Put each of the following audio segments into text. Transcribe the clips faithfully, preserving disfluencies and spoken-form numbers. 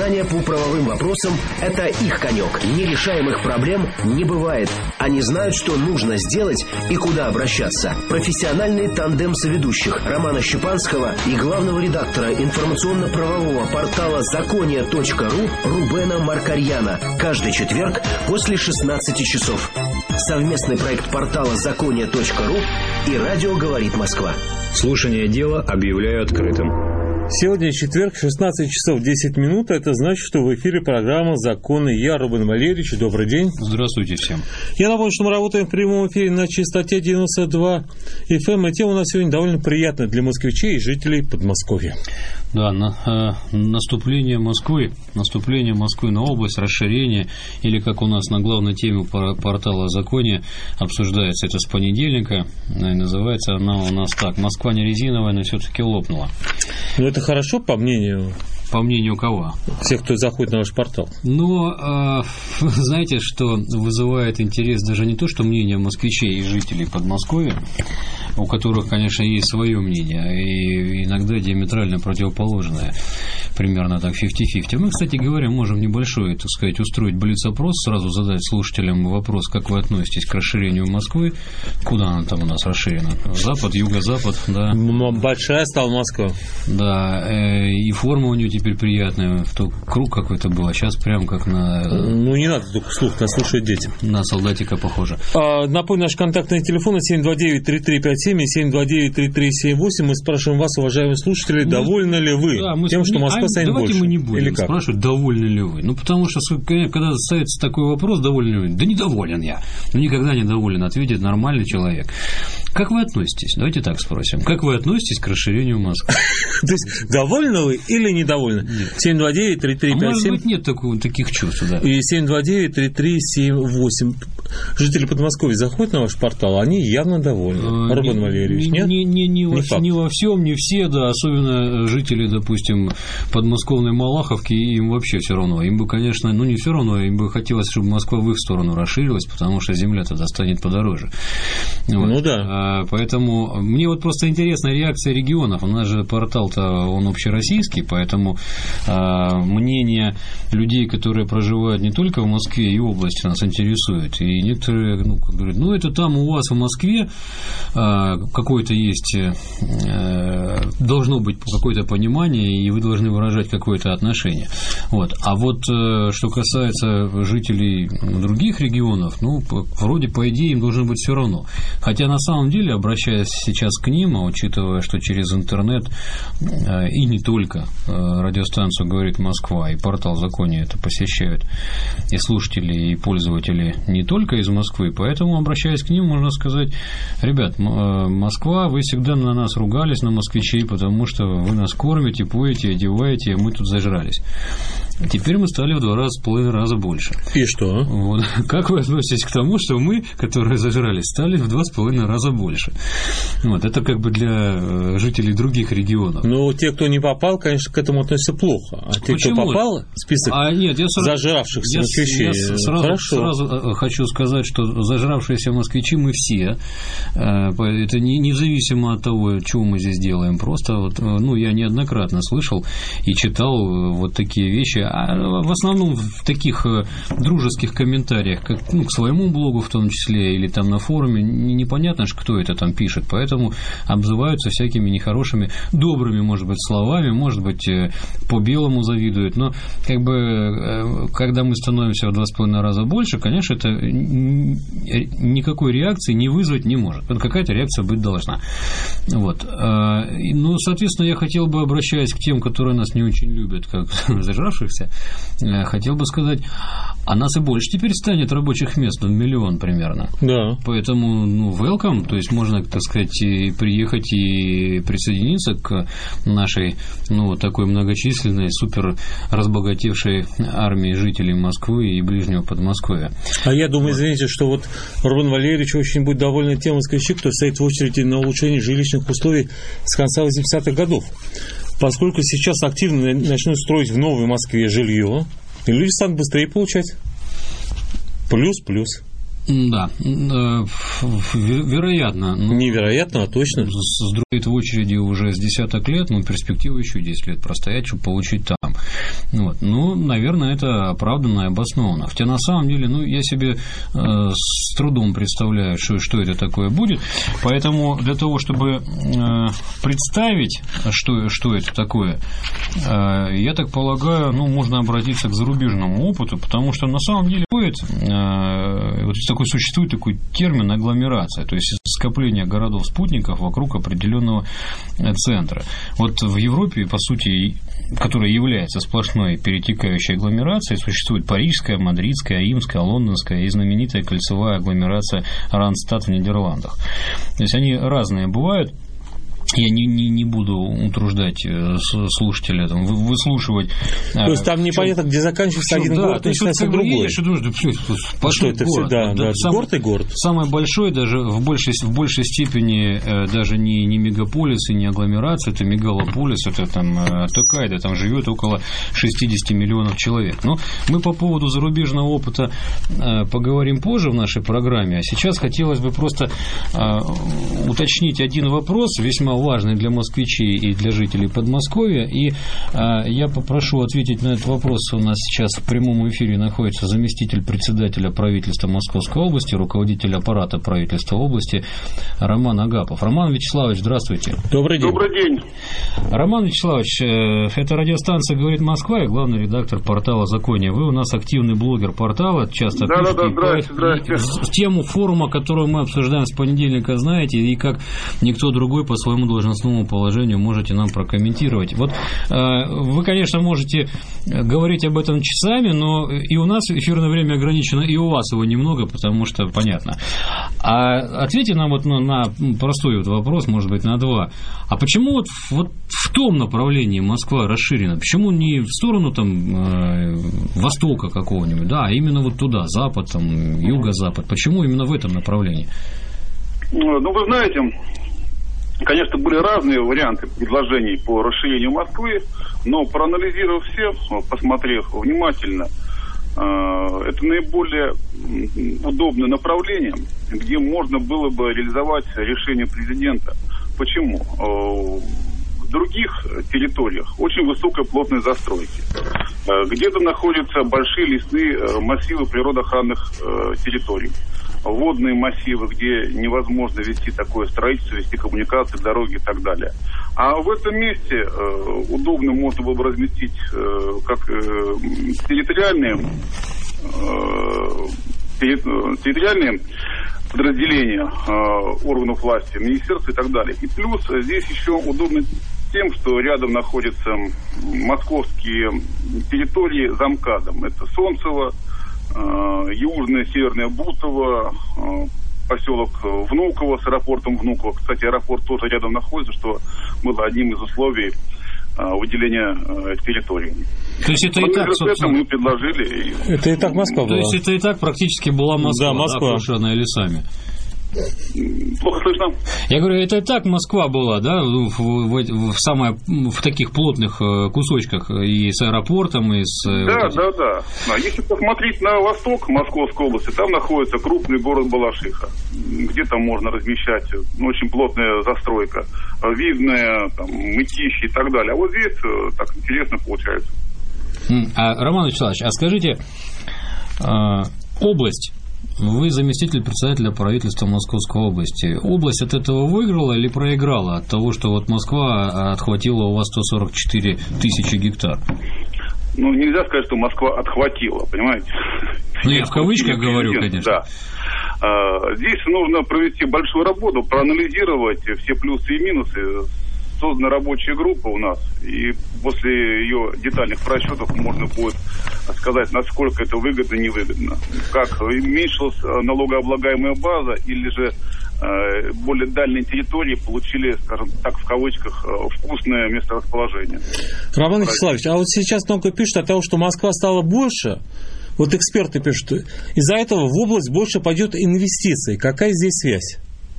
Знания по правовым вопросам – это их конек. Нерешаемых проблем не бывает. Они знают, что нужно сделать и куда обращаться. Профессиональный тандем соведущих Романа Щепанского и главного редактора информационно-правового портала закония точка ру Рубена Маркарьяна. Каждый четверг после шестнадцати часов. Совместный проект портала закония точка ру и радио «Говорит Москва». Слушание дела объявляю открытым. Сегодня четверг, шестнадцать часов десять минут. Это значит, что в эфире программа «Законы». Я, Рубен Валерьевич. Добрый день. Здравствуйте всем. Я напомню, что мы работаем в прямом эфире на частоте девяносто два эф эм. И тема у нас сегодня довольно приятная для москвичей и жителей Подмосковья. Да, на, э, наступление Москвы, наступление Москвы на область, расширение, или как у нас на главной теме портала «Законе» обсуждается это с понедельника, и называется она у нас так: «Москва не резиновая, но все-таки лопнула». Ну, это хорошо, по мнению... По мнению кого? Всех, кто заходит на ваш портал. Но, э, знаете, что вызывает интерес даже не то, что мнение москвичей и жителей Подмосковья, у которых, конечно, есть свое мнение, и иногда диаметрально противоположное, примерно так пятьдесят на пятьдесят. Мы, кстати говоря, можем небольшой, так сказать, устроить блиц-опрос, сразу задать слушателям вопрос, как вы относитесь к расширению Москвы, куда она там у нас расширена? Запад, юго-запад, да. Большая стала Москва. Да, э, и форма у нее теперь приятная, то круг какой-то был, а сейчас прям как на... Ну, не надо только слух, нас слушают дети. На солдатика похоже. А, напомню, наши контактные телефоны семь два девять три три пять семь и семь два девять три три семь восемь. Мы спрашиваем вас, уважаемые слушатели, мы... довольны ли вы да, мы... тем, что Москва а, станет давайте больше? Мы не будем или как? спрашивать, довольны ли вы. Ну, потому что, когда ставится такой вопрос, довольны ли вы? Да недоволен я. Ну, никогда не доволен, ответит нормальный человек. Как вы относитесь? Давайте так спросим. Как вы относитесь к расширению Москвы? То есть, довольны вы или недовольны? семь два девять три три пять семь. А может быть, нет такого, таких чувств, да. И семь два девять три три семь восемь. Жители Подмосковья заходят на ваш портал, они явно довольны. Рубен Валерьевич, нет? Не, не, не, во, не, не во всем, не все, да. Особенно жители, допустим, подмосковной Малаховки, им вообще все равно. Им бы, конечно, ну не все равно, им бы хотелось, чтобы Москва в их сторону расширилась, потому что земля тогда станет подороже. Вот. Ну да. Поэтому мне вот просто интересна реакция регионов. У нас же портал-то он общероссийский, поэтому а, мнение людей, которые проживают не только в Москве и области, нас интересует. И некоторые ну, говорят, ну это там у вас в Москве а, какое-то есть, а, должно быть какое-то понимание, и вы должны выражать какое-то отношение. Вот. А вот что касается жителей других регионов, ну вроде по идее им должно быть все равно. Хотя на самом деле, обращаясь сейчас к ним, а учитывая, что через интернет и не только радиостанцию «Говорит Москва» и портал «Законе» это посещают и слушатели, и пользователи не только из Москвы, поэтому, обращаясь к ним, можно сказать: ребят, Москва, вы всегда на нас ругались, на москвичей, потому что вы нас кормите, поете, одеваете, а мы тут зажрались. Теперь мы стали в два раза, с половиной раза больше. И что? Вот. Как вы относитесь к тому, что мы, которые зажрались, стали в два с половиной раза больше? Вот. Это как бы для жителей других регионов. Ну, те, кто не попал, конечно, к этому относятся плохо. А те, Почему? кто попал в список а нет, я сразу, зажравшихся я, москвичей, я сразу, хорошо. Сразу хочу сказать, что зажравшиеся москвичи мы все. Это не, независимо от того, чего мы здесь делаем. Просто вот, ну, я неоднократно слышал и читал вот такие вещи. А в основном в таких дружеских комментариях, как ну, к своему блогу в том числе, или там на форуме, непонятно, кто это там пишет, поэтому обзываются всякими нехорошими, добрыми, может быть, словами, может быть, по-белому завидуют, но как бы, когда мы становимся в два с половиной раза больше, конечно, это никакой реакции не вызвать не может, какая-то реакция быть должна. Вот. Ну, соответственно, я хотел бы, обращаясь к тем, которые нас не очень любят, как зажравшихся, хотел бы сказать, а нас и больше теперь станет рабочих мест, миллион примерно. Да. Поэтому, ну, welcome, то есть можно, так сказать, и приехать и присоединиться к нашей, ну, такой многочисленной, супер разбогатевшей армии жителей Москвы и ближнего Подмосковья. А я думаю, извините, что вот Рубен Валерьевич очень будет доволен тем москвичей, кто стоит в очереди на улучшение жилищных условий с конца восьмидесятых годов. Поскольку сейчас активно начнут строить в Новой Москве жилье, и люди станут быстрее получать. Плюс-плюс. Да, вероятно. Ну, невероятно, а точно. Стоит в очереди уже с десяток лет, но перспектива еще десять лет простоять, чтобы получить там. Вот. Ну, наверное, это оправданно и обоснованно. Хотя на самом деле, ну, я себе э, с трудом представляю, что, что это такое будет. Поэтому для того, чтобы э, представить, что, что это такое, э, я так полагаю, ну, можно обратиться к зарубежному опыту, потому что на самом деле будет, э, вот такой, существует такой термин агломерация, то есть скопление городов-спутников вокруг определенного центра. Вот в Европе, по сути, которая является сплошной перетекающей агломерацией, существует парижская, мадридская, римская, лондонская и знаменитая кольцевая агломерация Ранстад в Нидерландах. То есть они разные бывают. Я не, не, не буду утруждать слушателя, там, выслушивать. То есть там непонятно, где заканчивается один да, город, начинается вот, другой. Едешь, и думаешь, да, что, что это город. Да, да, сам, город и город. Самый большой, даже в большей, в большей степени, даже не, не мегаполис и не агломерация, это мегалополис, это там Токайдо, там живет около шестьдесят миллионов человек. Но мы по поводу зарубежного опыта поговорим позже в нашей программе, а сейчас хотелось бы просто уточнить один вопрос, весьма важный для москвичей и для жителей Подмосковья. И а, я попрошу ответить на этот вопрос. У нас сейчас в прямом эфире находится заместитель председателя правительства Московской области, руководитель аппарата правительства области Роман Агапов. Роман Вячеславович, здравствуйте. Добрый день. Добрый день. Роман Вячеславович, это радиостанция «Говорит Москва» и главный редактор портала «Законие». Вы у нас активный блогер портала, часто да, пишете. Да, да, здрасте, здрасте. В тему форума, которую мы обсуждаем с понедельника, знаете, и как никто другой по своему должностному положению можете нам прокомментировать. Вот э, вы, конечно, можете говорить об этом часами, но и у нас эфирное время ограничено, и у вас его немного, потому что понятно. А ответьте нам вот на, на простой вот вопрос, может быть, на два. А почему вот, вот в том направлении Москва расширена? Почему не в сторону там э, востока какого-нибудь, да, а именно вот туда, запад, там, юго-запад? Почему именно в этом направлении? Ну, вы знаете, конечно, были разные варианты предложений по расширению Москвы, но проанализировав все, посмотрев внимательно, это наиболее удобное направление, где можно было бы реализовать решение президента. Почему? В других территориях очень высокая плотность застройки. Где-то находятся большие лесные массивы природоохранных территорий. Водные массивы, где невозможно вести такое строительство, вести коммуникации, дороги и так далее. А в этом месте э, удобно можно было бы разместить э, как э, территориальные, э, территориальные подразделения э, органов власти, министерств и так далее. И плюс здесь еще удобно тем, что рядом находятся московские территории за МКАДом. Это Солнцево, Южное, Северное Бутово, поселок Внуково с аэропортом Внуково. Кстати, аэропорт тоже рядом находится, что было одним из условий выделения территории. То есть это и так, собственно... мы предложили. Это и так Москва была. То есть это и так практически была Москва, да, Москва. Да, окруженная лесами. Плохо слышно. Я говорю, это и так Москва была, да, в, в, в, самое, в таких плотных кусочках и с аэропортом, и с... Да, вот да, да. А если посмотреть на восток Московской области, там находится крупный город Балашиха, где там можно размещать ну, очень плотная застройка, видная, там, мытищи и так далее. А вот здесь так интересно получается. А, Роман Вячеславович, а скажите, область... Вы заместитель председателя правительства Московской области. Область от этого выиграла или проиграла от того, что вот Москва отхватила у вас сто сорок четыре тысячи гектар? Ну, нельзя сказать, что Москва отхватила, понимаете? Ну, я в кавычках говорю, конечно. Да. Здесь нужно провести большую работу, проанализировать все плюсы и минусы. Создана рабочая группа у нас, и после ее детальных просчетов можно будет сказать, насколько это выгодно и невыгодно. Как уменьшилась налогооблагаемая база, или же э, более дальние территории получили, скажем так, в кавычках, вкусное месторасположение. Роман Вячеславович, а вот сейчас много пишут о том, что Москва стала больше. Вот эксперты пишут, из-за этого в область больше пойдет инвестиций. Какая здесь связь?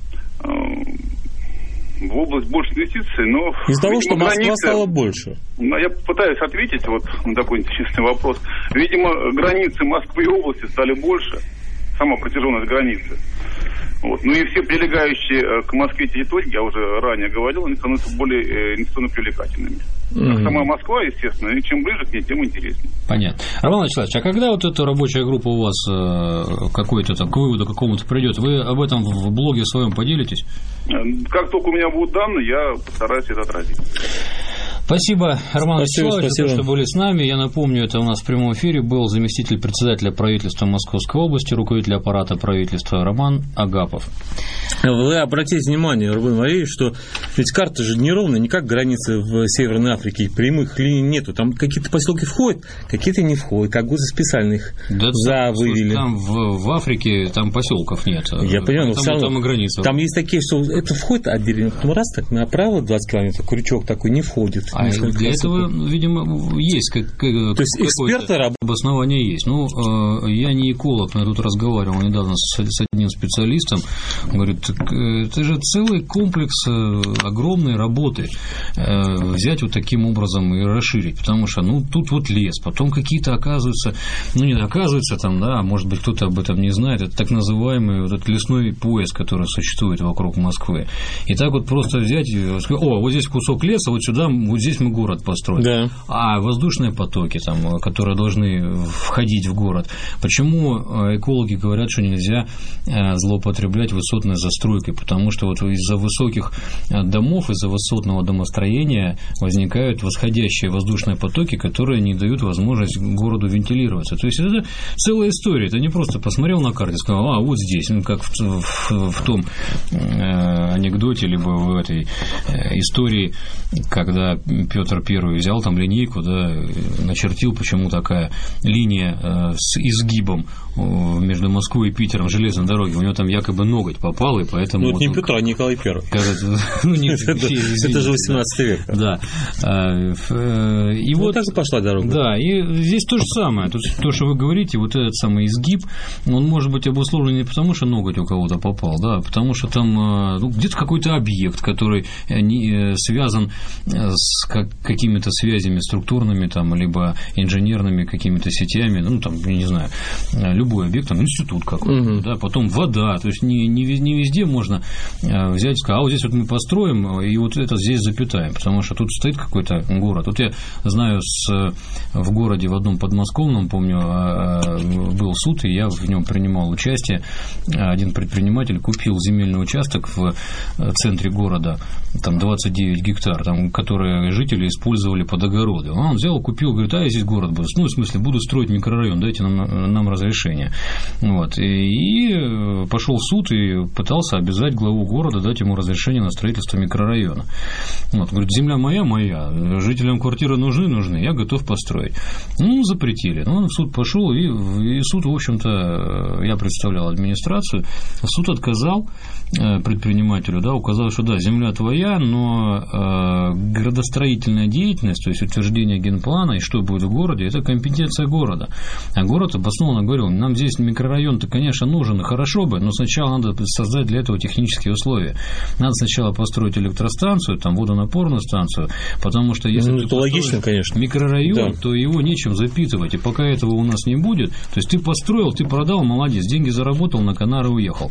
В область больше инвестиций, но... Из-за того, что Москва границы, стала больше. Ну, я пытаюсь ответить вот на такой интересный вопрос. Видимо, границы Москвы и области стали больше, сама протяженность границы. Вот. Ну и все прилегающие к Москве территории, я уже ранее говорил, они становятся более инвестиционно привлекательными. Как сама Москва, естественно, и чем ближе к ней, тем интереснее. Понятно. Роман Вячеславович, а когда вот эта рабочая группа у вас какой-то там к выводу какому-то придет, вы об этом в блоге своем поделитесь? Как только у меня будут данные, я постараюсь это отразить. Спасибо, Роман спасибо, Вячеславович, спасибо. за то, что были с нами. Я напомню, это у нас в прямом эфире был заместитель председателя правительства Московской области, руководитель аппарата правительства Роман Агапов. Вы обратите внимание, Рубен Валерьевич, что ведь карта же неровная, не как границы в Северной Африке, прямых линий нету. Там какие-то поселки входят, какие-то не входят, как будто специально их да, завывели. Там в, в Африке там поселков нет. Я понимаю, но там, все равно, там и граница. Там есть такие, что это входит отдельно, потом раз так направо двадцать километров, крючок такой не входит. А для этого, видимо, есть как, как, то есть эксперты работают. Обоснование есть. Ну, я не эколог, но я тут разговаривал недавно с, с одним специалистом. Говорит, это же целый комплекс огромной работы взять вот таким образом и расширить, потому что, ну, тут вот лес, потом какие-то оказываются, ну, не оказывается там, да, может быть, кто-то об этом не знает, это так называемый вот этот лесной пояс, который существует вокруг Москвы. И так вот просто взять, о, вот здесь кусок леса, вот сюда, вот здесь мы город построим. Да. А воздушные потоки, там, которые должны входить в город, почему экологи говорят, что нельзя злоупотреблять высотной застройкой? Потому что вот из-за высоких домов, из-за высотного домостроения возникают восходящие воздушные потоки, которые не дают возможность городу вентилироваться. То есть это целая история. Это не просто посмотрел на карте и сказал, а вот здесь, ну, как в, в, в том э, анекдоте, либо в этой э, истории, когда Петр Первый взял там линейку, да, начертил, почему такая линия э, с изгибом между Москвой и Питером железной дороги. У него там якобы ноготь попал, и поэтому... Ну, это вот не он, Петр, а Николай Первый. Кажется, ну, нет, это, это же восемнадцатый век. Да. И вот, вот так и пошла дорога. Да, и здесь то же самое. Тут то, что вы говорите, вот этот самый изгиб, он может быть обусловлен не потому, что ноготь у кого-то попал, да, а потому что там ну, где-то какой-то объект, который связан с какими-то связями структурными, там, либо инженерными какими-то сетями, ну, там, я не знаю, любой объект, там, институт какой-то, угу. Да, потом вода, то есть не, не, не везде можно взять и сказать, а вот здесь вот мы построим, и вот это здесь запитаем, потому что тут стоит какой-то город. Вот я знаю, с, в городе в одном подмосковном, помню, был суд, и я в нем принимал участие. Один предприниматель купил земельный участок в центре города, там двадцать девять гектар, там, которые жители использовали под огороды. Он взял, купил, говорит, а я здесь город буду, ну, в смысле, буду строить микрорайон, дайте нам, нам разрешение. Вот. И пошел в суд и пытался обязать главу города дать ему разрешение на строительство микрорайона. Вот. Говорит, земля моя, моя, жителям квартиры нужны, нужны, я готов построить. Ну, запретили. Ну, он в суд пошел, и, и суд, в общем-то, я представлял администрацию, суд отказал предпринимателю, да, указал, что да, земля твоя, но э, градостроительная деятельность, то есть утверждение генплана и что будет в городе, это компетенция города. А город обоснованно говорил, нам здесь микрорайон-то, конечно, нужен, и хорошо бы, но сначала надо создать для этого технические условия. Надо сначала построить электростанцию, там, водонапорную станцию, потому что если ну, ты это логично, конечно. микрорайон, да. то его нечем запитывать, и пока этого у нас не будет, то есть ты построил, ты продал, молодец, деньги заработал, на Канары уехал.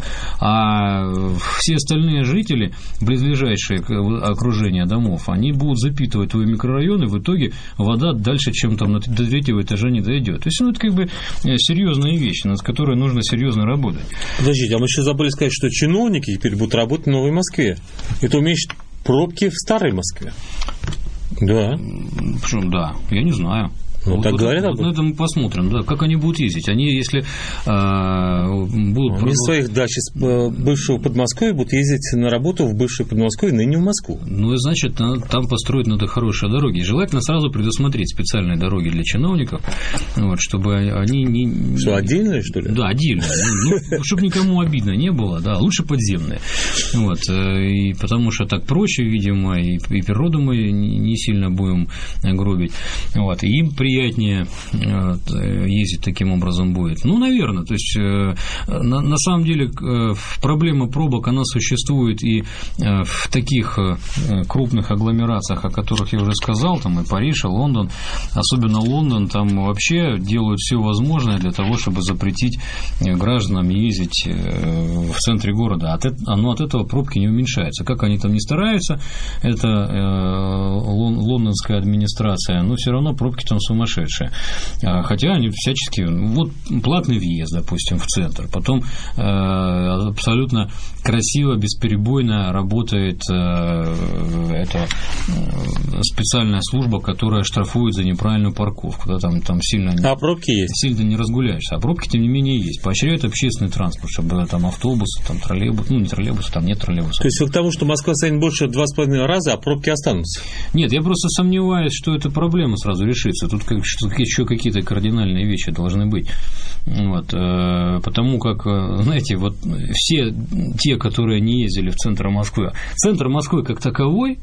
А все остальные жители, близлежащие к окружению домов, они будут запитывать твой микрорайон, и в итоге вода дальше, чем там до третьего этажа не дойдет. То есть, ну, это как бы серьезная вещь, над которой нужно серьезно работать. Подождите, а мы еще забыли сказать, что чиновники теперь будут работать в Новой Москве. Это уменьшит пробки в Старой Москве. Да. Почему? Да, я не знаю. Ну, вот, так вот, говорят вот, об этом. На это мы посмотрим, да, как они будут ездить. Они, если э, будут... Они продолжать... из своих дач из бывшего Подмосковья будут ездить на работу в бывшее Подмосковье, ныне в Москву. Ну, значит, там построить надо хорошие дороги. Желательно сразу предусмотреть специальные дороги для чиновников, вот, чтобы они не... Что, отдельные, что ли? Да, отдельные. Ну, чтобы никому обидно не было, да, лучше подземные. Вот, и потому что так проще, видимо, и, и природу мы не сильно будем гробить. Вот, и им при приятнее ездить таким образом будет? Ну, наверное. То есть, на, на самом деле, проблема пробок, она существует и в таких крупных агломерациях, о которых я уже сказал, там и Париж, и Лондон, особенно Лондон, там вообще делают все возможное для того, чтобы запретить гражданам ездить в центре города. От, ну, от этого пробки не уменьшаются. Как они там не стараются, это лондонская администрация, но все равно пробки там сумасшедшие. Хотя они всячески... Вот платный въезд, допустим, в центр. Потом э, абсолютно красиво, бесперебойно работает э, эта специальная служба, которая штрафует за неправильную парковку. Да, там, там сильно, а пробки есть? Сильно не разгуляешься. А пробки, тем не менее, есть. Поощряют общественный транспорт, чтобы там автобусы, там троллейбусы, ну, не троллейбусы, там нет троллейбусов. То есть вы к тому, что Москва станет больше два с половиной раза, а пробки останутся? Нет, я просто сомневаюсь, что эта проблема сразу решится. Тут как, еще какие-то кардинальные вещи должны быть. Вот, потому как, знаете, вот все те, которые не ездили в центр Москвы, центр Москвы как таковой,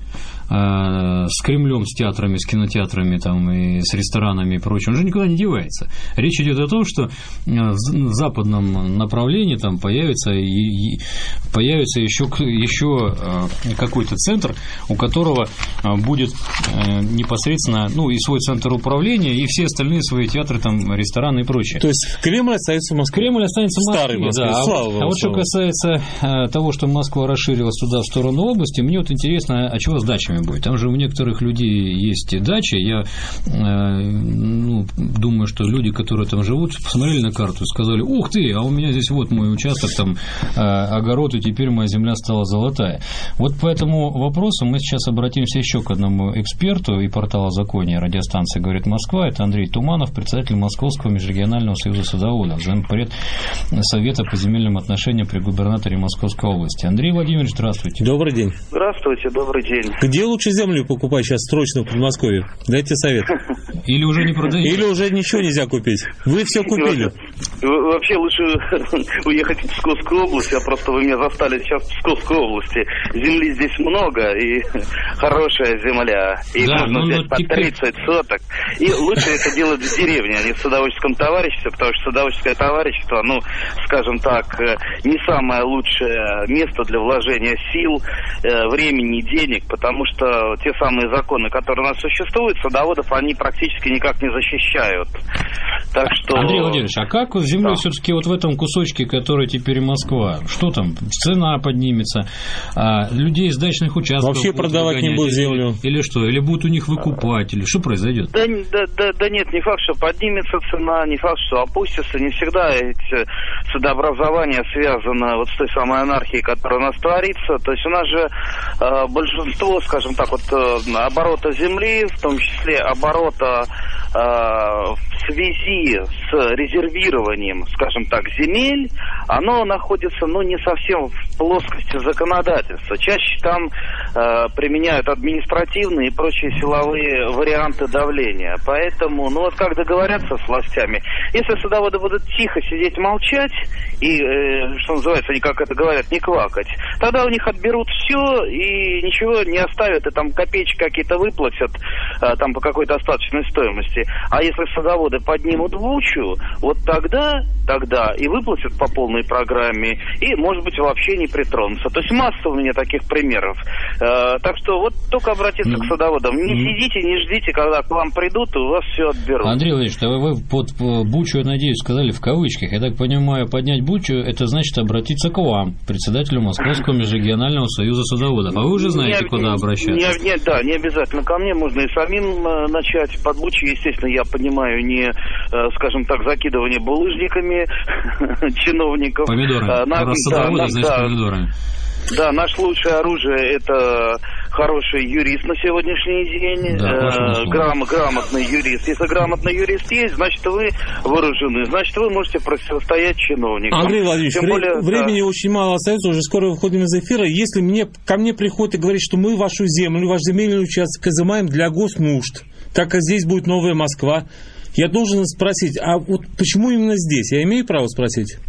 с Кремлем, с театрами, с кинотеатрами там, и с ресторанами и прочим, он же никуда не девается. Речь идет о том, что в западном направлении там появится, и, появится еще, еще какой-то центр, у которого будет непосредственно, ну, и свой центр управления, и все остальные свои театры, там, рестораны и прочее. То есть Кремль остается в Москве? Кремль останется в Москве, Старый Москве. Да. Слава а, а вот что касается того, что Москва расширилась туда в сторону области, мне вот интересно, а чего с дачами будет? Там же у некоторых людей есть дачи. Я ну, думаю, что люди, которые там живут, посмотрели на карту и сказали: ух ты, а у меня здесь вот мой участок, там огород, и теперь моя земля стала золотая. Вот по этому вопросу мы сейчас обратимся еще к одному эксперту и портала «Закония» радиостанции «Говорит Москва». Это Андрей Туманов, председатель Московского межрегионального союза садоводов, зампред Совета по земельным отношениям при губернаторе Московской области. Андрей Владимирович, здравствуйте. Добрый день. Здравствуйте, добрый день. Где лучше землю покупать сейчас срочно в Подмосковье? Дайте совет. Или уже не продаете? Или уже ничего нельзя купить? Вы все купили. Вообще лучше уехать в Псковскую область, а просто вы меня застали сейчас в Псковской области. Земли здесь много, и хорошая земля, и да, можно ну, взять ну, по теперь... тридцать соток. И лучше это делать в деревне, а не в садоводческом товариществе, потому что садоводческое товарищество, ну, скажем так, не самое лучшее место для вложения сил, времени, денег, потому что те самые законы, которые у нас существуют, садоводов, они практически никак не защищают. Так что... Андрей Владимирович, а как с землей да. все-таки вот в этом кусочке, который теперь Москва? Что там? Цена поднимется? А людей из дачных участков вообще продавать выгонять, не будут землю? Или, или что? Или будут у них выкупать? Или что произойдет? Да, да, да, да нет, не факт, что поднимется цена, не факт, что опустится. Не всегда эти ценообразование связано вот с той самой анархией, которая у нас творится. То есть у нас же э, большинство, скажем так, вот э, оборота земли, в том числе оборота э, в связи с резервированием, скажем так, земель, оно находится, ну, не совсем в плоскости законодательства. Чаще там э, применяют административные и прочие силовые варианты давления. Поэтому, ну, вот как договорятся с властями, если садоводы будут тихо сидеть, молчать и, э, что называется, они, как это говорят, не квакать, тогда у них отберут все и ничего не оставят, и там копеечки какие-то выплатят э, там по какой-то остаточной стоимости. А если садоводы поднимут бучу, вот тогда, тогда и выплатят по полной программе, и, может быть, вообще не притронутся. То есть масса у меня таких примеров. Э, так что вот только обратиться mm. к садоводам. Не mm. сидите, не ждите, когда к вам придут, и у вас все отберут. Андрей Владимирович, а вы под бучу, я надеюсь, сказали в кавычках. Я так понимаю, поднять бучу, это значит обратиться к вам, председателю Московского межрегионального союза садоводов. А вы уже знаете, не, куда обращаться? Не, не, да, не обязательно ко мне, можно и самим э, начать. Под бучу, естественно, я понимаю, не, э, скажем так, закидывание булыжниками чиновников. Помидорами. А, на, садоводы, да, значит, да, помидорами. Да, наше лучшее оружие – это хороший юрист на сегодняшний день, да, э, грам, грамотный юрист. Если грамотный юрист есть, значит, вы вооружены, значит, вы можете противостоять чиновникам. Андрей Владимирович, вре- более, времени да. очень мало остается, уже скоро выходим из эфира. Если мне, ко мне приходит и говорит, что мы вашу землю, ваш земельный участок изымаем для госнужд, так как здесь будет новая Москва, я должен спросить, а вот почему именно здесь? Я имею право спросить?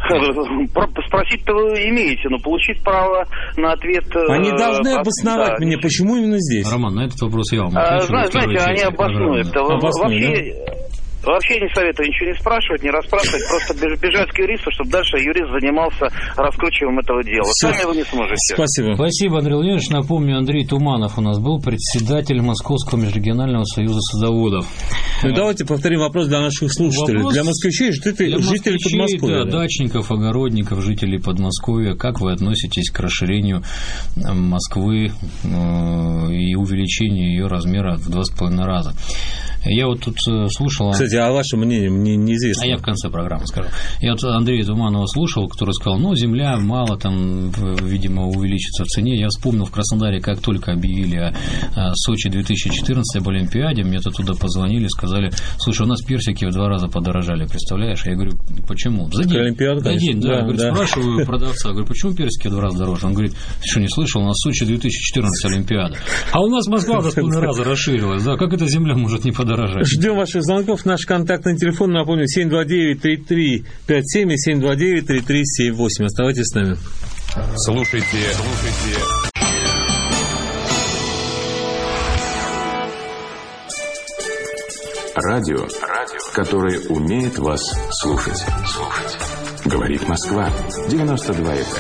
Спросить-то вы имеете, но получить право на ответ... Они должны от, обосновать да, мне, почему именно здесь. Роман, на этот вопрос я вам а, отвечу. Знаете, знаете они обоснуют. Обоснуют, вообще, да? Вообще не советую ничего не спрашивать, не расспрашивать, просто бежать к юристу, чтобы дальше юрист занимался раскручиванием этого дела. Все. Сами вы не сможете. Спасибо. Спасибо, Андрей Владимирович. Напомню, Андрей Туманов у нас был председатель Московского межрегионального союза садоводов. Ну, давайте повторим вопрос для наших слушателей. Вопрос для москвичей, жителей, для жителей москвичей, Подмосковья. Да, да, дачников, огородников, жителей Подмосковья. Как вы относитесь к расширению Москвы и увеличению ее размера в два с половиной раза? Я вот тут слушал... Кстати, а ваше мнение мне неизвестно. А я в конце программы скажу. Я вот Андрея Туманова слушал, который сказал, ну, земля мало там, видимо, увеличится в цене. Я вспомнил в Краснодаре, как только объявили о Сочи две тысячи четырнадцать об Олимпиаде, мне-то туда позвонили, сказали, слушай, у нас персики в два раза подорожали, представляешь? Я говорю, почему? За день. Олимпиада, За день, да. да, Говорю, да. Спрашиваю продавца, говорю, почему персики в два раза дороже? Он говорит, ты что, не слышал, у нас Сочи две тысячи четырнадцать Олимпиада. А у нас Москва в два с половиной раза расширилась, да, как эта земля может не подорожать? Ждем ваших звонков. Наш контактный телефон, напомню, семь два девять три три пять семь и семь два девять три три семь восемь. Оставайтесь с нами. Слушайте, слушайте. Радио, радио, которое умеет вас слушать. Слушать. Говорит Москва, девяносто два эф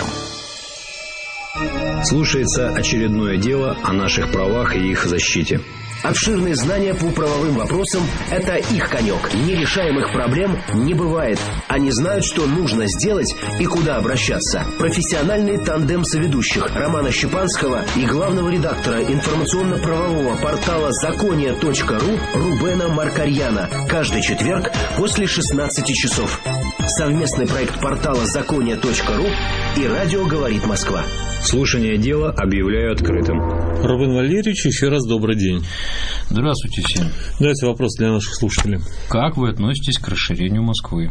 эм. Слушается очередное дело о наших правах и их защите. Обширные знания по правовым вопросам – это их конек. Нерешаемых проблем не бывает. Они знают, что нужно сделать и куда обращаться. Профессиональный тандем соведущих Романа Щепанского и главного редактора информационно-правового портала закония точка ру Рубена Маркарьяна. Каждый четверг после шестнадцати часов. Совместный проект портала закония точка ру и радио «Говорит Москва». Слушание дела объявляю открытым. Рубен Валерьевич, еще раз добрый день. Здравствуйте всем. Давайте вопрос для наших слушателей. Как вы относитесь к расширению Москвы?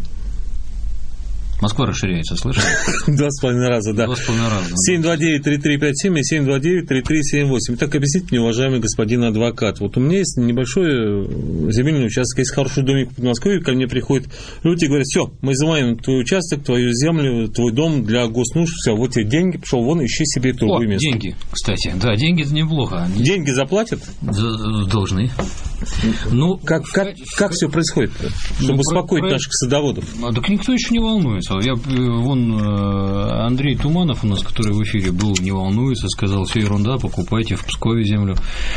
Москва расширяется, слышали? Два с половиной раза, да. Два с половиной раза. семь два девять три три пять семь и семь два девять три три семь восемь. Так, объясните мне, уважаемый господин адвокат. Вот у меня есть небольшой земельный участок, есть хороший домик в Подмосковье, ко мне приходят люди и говорят, все, мы изымаем твой участок, твою землю, твой дом для госнужд, все, вот тебе деньги, пошел вон, ищи себе другое О, место. деньги, кстати, да, деньги это неплохо. Деньги заплатят? Д- должны. Ну, как, как, как все происходит, чтобы ну, успокоить про... наших садоводов? А, так никто еще не волнуется. Я, вон Андрей Туманов у нас, который в эфире был, не волнуется, сказал, все ерунда, покупайте в Пскове землю,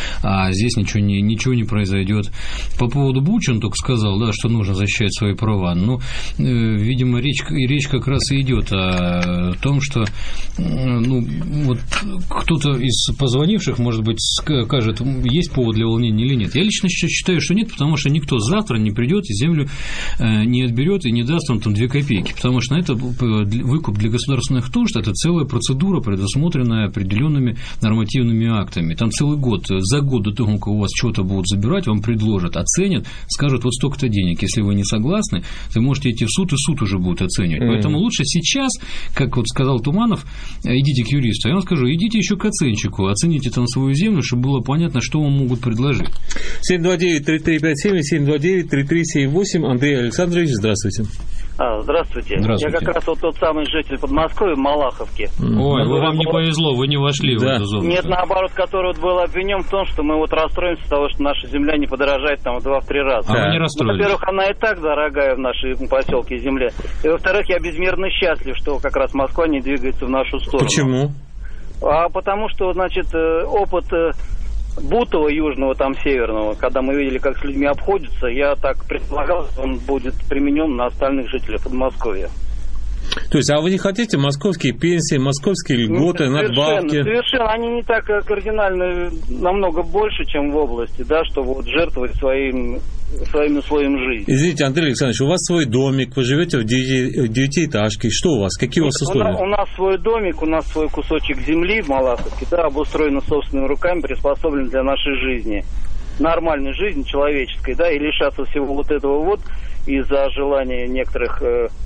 а здесь ничего не, ничего не произойдет. По поводу Бучи он только сказал, да, что нужно защищать свои права. Но, видимо, речь, речь как раз и идет о том, что ну, вот кто-то из позвонивших, может быть, скажет, есть повод для волнения или нет. Я лично считаю, что нет, потому что никто завтра не придет и землю не отберет и не даст вам там две копейки, потому что на это выкуп для государственных нужд – это целая процедура, предусмотренная определенными нормативными актами. Там целый год, за год до того, как у вас что-то будут забирать, вам предложат, оценят, скажут, вот столько-то денег. Если вы не согласны, вы можете идти в суд, и суд уже будет оценивать. Mm-hmm. Поэтому лучше сейчас, как вот сказал Туманов, идите к юристу. Я вам скажу, идите еще к оценщику, оцените там свою землю, чтобы было понятно, что вам могут предложить. семь два девять три три пять семь и семь два девять три три семь восемь. Андрей Александрович, здравствуйте. А, здравствуйте. Здравствуйте. Я как раз вот тот самый житель Подмосковья, Малаховки. Ой, вы, вам не повезло, вы не вошли да. в эту зону. Нет, наоборот, который вот был обвинен в том, что мы вот расстроимся от того, что наша земля не подорожает там в два-три раза. А да. вы не расстроились? Ну, во-первых, она и так дорогая в нашей поселке земле. И во-вторых, я безмерно счастлив, что как раз Москва не двигается в нашу сторону. Почему? А потому что, значит, опыт Бутова южного, там северного, когда мы видели, как с людьми обходятся, я так предполагал, что он будет применен на остальных жителей Подмосковья. То есть, а вы не хотите московские пенсии, московские льготы, совершенно, надбавки? Совершенно, они не так кардинально, намного больше, чем в области, да, чтобы вот жертвовать своим, своим условием жизни. Извините, Андрей Александрович, у вас свой домик, вы живете в девятиэтажке, что у вас, какие у вас условия? У нас, у нас свой домик, у нас свой кусочек земли в Малаховке, да, обустроено собственными руками, приспособлен для нашей жизни, нормальной жизни, человеческой, да, и лишаться всего вот этого вот из-за желания некоторых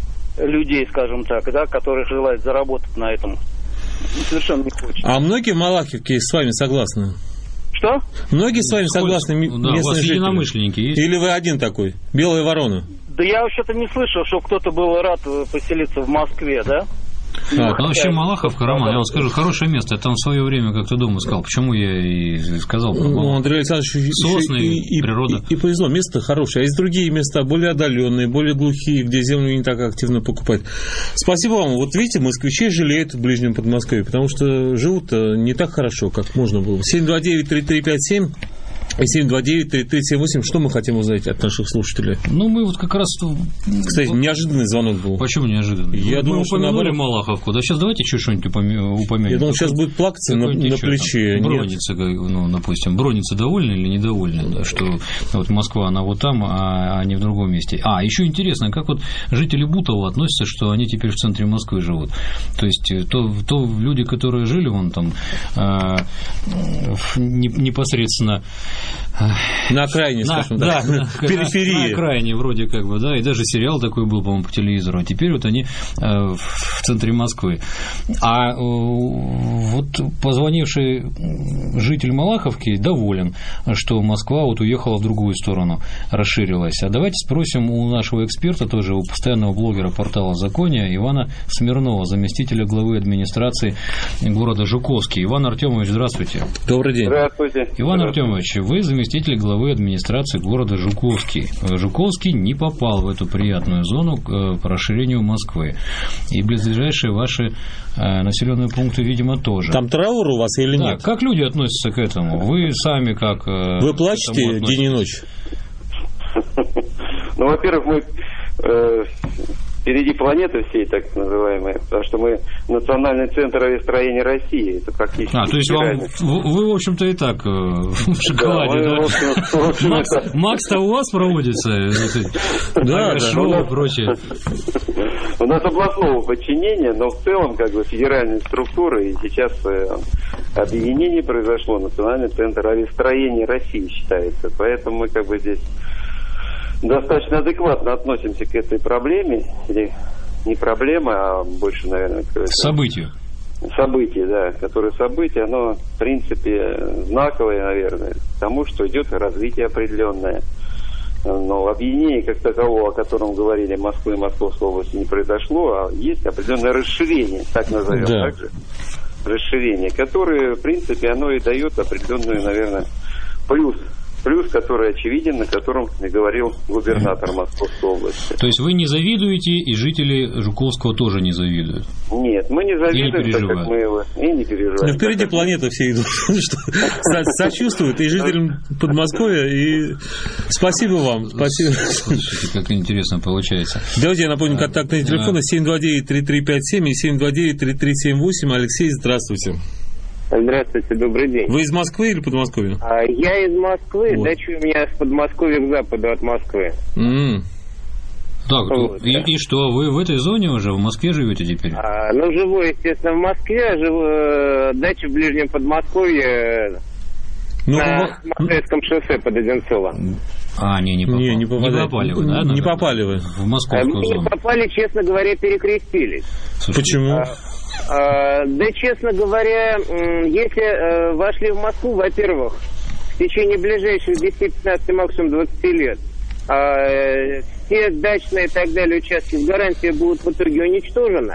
людей, скажем так, да, которые желают заработать на этом. Совершенно не хочется. А многие в Малаховке с вами согласны? Что? Многие с вами согласны, да, местные у вас жители? единомышленники есть? Или вы один такой, белая ворона? Да я вообще-то не слышал, что кто-то был рад поселиться в Москве, да? Так, ну вообще Малаховка, Роман, я вам скажу, хорошее место. Я там в свое время как-то дома искал. Почему я и сказал про Малаховку? Ну, Андрей Александрович, сосны, и, и, природа. И, и повезло, место хорошее. А есть другие места, более отдаленные, более глухие, где землю не так активно покупают. Спасибо вам. Вот видите, москвичи жалеют в ближнем Подмосковье, потому что живут не так хорошо, как можно было. семь два девять три три пять семь и семь два девять три три семь восемь. Что мы хотим узнать от наших слушателей? Ну, мы вот как раз... Кстати, неожиданный звонок был. Почему неожиданный? Я мы думал, что упомянули наоборот... Малаховку. Да сейчас давайте еще что-нибудь упомянем. Я думал, сейчас будет плакаться на, на плече. Броница, ну, допустим. Броница довольны или недовольны, да, что вот Москва, она вот там, а не в другом месте. А, еще интересно, как вот жители Бутова относятся, что они теперь в центре Москвы живут. То есть, то, то люди, которые жили вон там а, непосредственно... На окраине, на, скажем да, так, на, периферии. На, на окраине вроде как бы, да, и даже сериал такой был, по-моему, по телевизору, а теперь вот они э, в центре Москвы. А э, вот позвонивший житель Малаховки доволен, что Москва вот уехала в другую сторону, расширилась. А давайте спросим у нашего эксперта, тоже у постоянного блогера портала «Закония» Ивана Смирнова, заместителя главы администрации города Жуковский. Иван Артемович, здравствуйте. Добрый день. Здравствуйте. Иван Артемович, вы заместитель главы администрации города Жуковский. Жуковский не попал в эту приятную зону по расширению Москвы. И близлежащие ваши населенные пункты, видимо, тоже. Там траур у вас или да, нет? Как люди относятся к этому? Вы сами как... Вы плачете день и ночь? Ну, во-первых, мы впереди планеты всей, так называемой, потому что мы национальный центр авиастроения России. Это практически... А, то есть вам, вы, в общем-то, и так в шоколаде, да? да? В общем, в общем, Макс, это... Макс-то у вас проводится? Да, да. Шоу и прочее. У нас областного подчинения, но в целом, как бы, федеральные структуры, и сейчас объединение произошло, национальный центр авиастроения России считается. Поэтому мы, как бы, здесь достаточно адекватно относимся к этой проблеме, или не проблема, а больше, наверное, к событию. Событие, да, которое событие, оно, в принципе, знаковое, наверное, к тому, что идет развитие определенное. Но объединение как такового, о котором говорили Москвы и Московской области, не произошло, а есть определенное расширение, так назовем, да. так же, расширение, которое, в принципе, оно и дает определенную, наверное, плюс. Плюс, который очевиден, на котором и говорил губернатор Московской области. То есть вы не завидуете, и жители Жуковского тоже не завидуют? Нет, мы не завидуем, так как мы его и не переживаем. Но впереди планеты все идут, сочувствуют и жителям Подмосковья, и спасибо вам. Спасибо. Слушайте, как интересно получается. Давайте я напомню, контактные телефоны семь два девять три три пять семь и семь два девять три три семь восемь. Алексей, здравствуйте. Здравствуйте, добрый день. Вы из Москвы или Подмосковья? А, я из Москвы, вот. Дача у меня с Подмосковья к западу от Москвы. Mm. Так, вот, и, да. и что, вы в этой зоне уже, в Москве живете теперь? А, ну, живу, естественно, в Москве, живу, э, дача в Ближнем Подмосковье, ну, на Смотрецком шоссе под Одинцово. А, не, не попали. Не, не, попали. не попали вы, да? Не попали вы. В московскую а, зону. Не попали, честно говоря, перекрестились. Слушайте, почему? А, а, да, честно говоря, если а, вошли в Москву, во-первых, в течение ближайших десяти-пятнадцати, максимум двадцати лет, а, все дачные и так далее участки с гарантией будут в итоге уничтожены.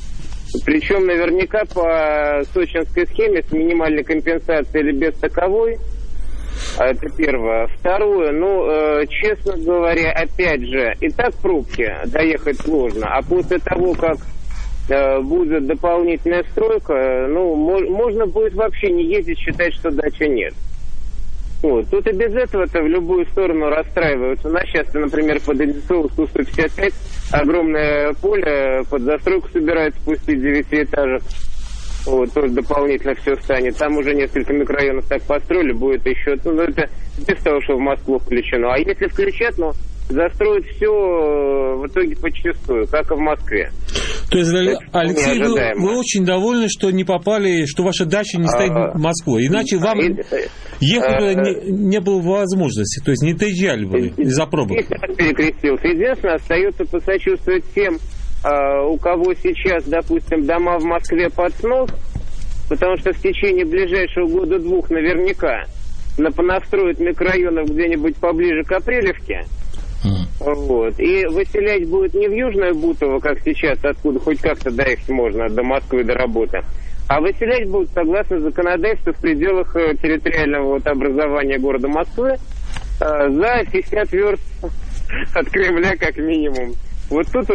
Причем наверняка по сочинской схеме с минимальной компенсацией или без таковой. Это первое. Второе, ну, э, честно говоря, опять же, и так пробки доехать сложно, а после того, как э, будет дополнительная стройка, ну, мож, можно будет вообще не ездить, считать, что дачи нет. Вот. Тут и без этого-то в любую сторону расстраиваются. У нас сейчас, например, под Одинцово сто пятьдесят пять огромное поле под застройку собирается спустить девятиэтажек. Вот, тоже дополнительно все станет. Там уже несколько микрорайонов так построили, будет еще. Ну, это без того, что в Москву включено. А если включат, ну, застроят все в итоге подчистую, как и в Москве. То есть, это Алексей, вы, вы очень довольны, что не попали, что ваша дача не стоит в Москву. Иначе вам ехать туда не, не было возможности. То есть не доезжали бы из-за пробок. Перекрестился. Единственное, остается посочувствовать тем, у кого сейчас, допустим, дома в Москве под снос, потому что в течение ближайшего года-двух наверняка понастроят микрорайонов где-нибудь поближе к Апрелевке. Mm. Вот. И выселять будет не в Южное Бутово, как сейчас, откуда хоть как-то доехать можно до Москвы, до работы, а выселять будут согласно законодательству в пределах территориального вот образования города Москвы за пятьдесят верст от Кремля как минимум. Вот тут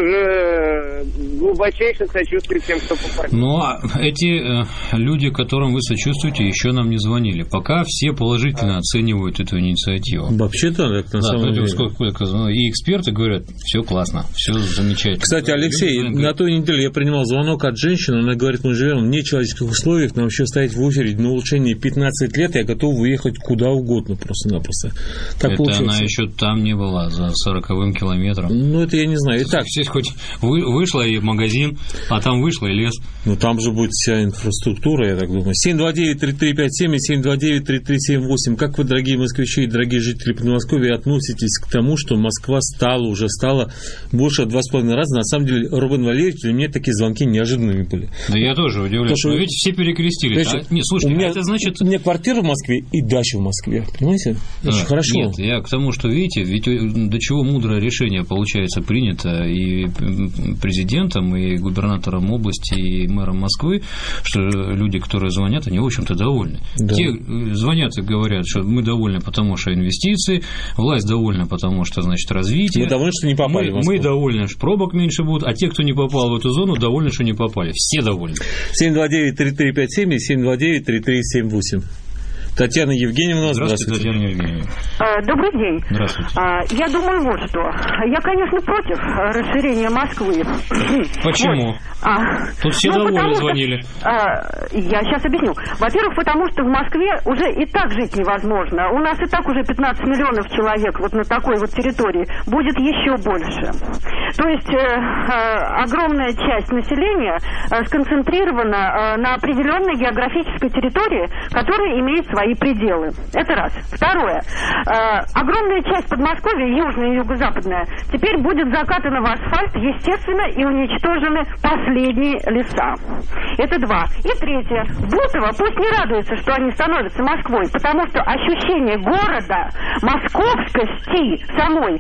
уже глубочайшее сочувствие тем, кто попадет. Но эти э, люди, которым вы сочувствуете, еще нам не звонили. Пока все положительно оценивают эту инициативу. Вообще-то, так, на да, самом деле. Сколько, и эксперты говорят, все классно, все замечательно. Кстати, Алексей, люди, на той неделе я принимал звонок от женщины, она говорит, мы живем в нечеловеческих условиях, нам еще стоять в очередь на улучшение пятнадцать лет, я готов уехать куда угодно просто-напросто. Так это получается. Она еще там не была, за сороковым километром. Ну, это я не знаю. Итак, здесь хоть вы, вышла и магазин, а там вышла и лес. Ну, там же будет вся инфраструктура, я так думаю. семь два девять три три пять семь и семь два девять три три семь восемь. Как вы, дорогие москвичи и дорогие жители Подмосковья, относитесь к тому, что Москва стала, уже стала больше два с половиной раза? На самом деле, Рубен Валерьевич, для меня такие звонки неожиданными были. Да я тоже удивляюсь. Что... Но ведь все перекрестились. Значит, а? Нет, слушайте, у меня, это значит... У меня квартира в Москве и дача в Москве. Понимаете? Очень да. хорошо. Нет, я к тому, что, видите, ведь до чего мудрое решение, получается, принято и президентом, и губернатором области, и мэром Москвы, что люди, которые звонят, они, в общем-то, довольны. Да. Те звонят и говорят, что мы довольны, потому что инвестиции, власть довольна, потому что, значит, развитие. Мы довольны, что не попали мы, в Москву. Мы довольны, что пробок меньше будет, а те, кто не попал в эту зону, довольны, что не попали. Все довольны. семь два девять три три пять семь и семь два девять три три семь восемь. Татьяна Евгеньевна, здравствуйте. Здравствуйте, Татьяна Евгеньевна. Добрый день. Здравствуйте. Я думаю, вот что. Я, конечно, против расширения Москвы. Почему? А, Тут все ну, довольны звонили. Что, а, я сейчас объясню. Во-первых, потому что в Москве уже и так жить невозможно. У нас и так уже пятнадцать миллионов человек вот на такой вот территории. Будет еще больше. То есть э, э, огромная часть населения э, сконцентрирована э, на определенной географической территории, которая имеет свои пределы. Это раз. Второе. Э, огромная часть Подмосковья, южная и юго-западная, теперь будет закатана в асфальт, естественно, и уничтожены последние леса. Это два. И третье. Бутово пусть не радуется, что они становятся Москвой, потому что ощущение города, московскости самой,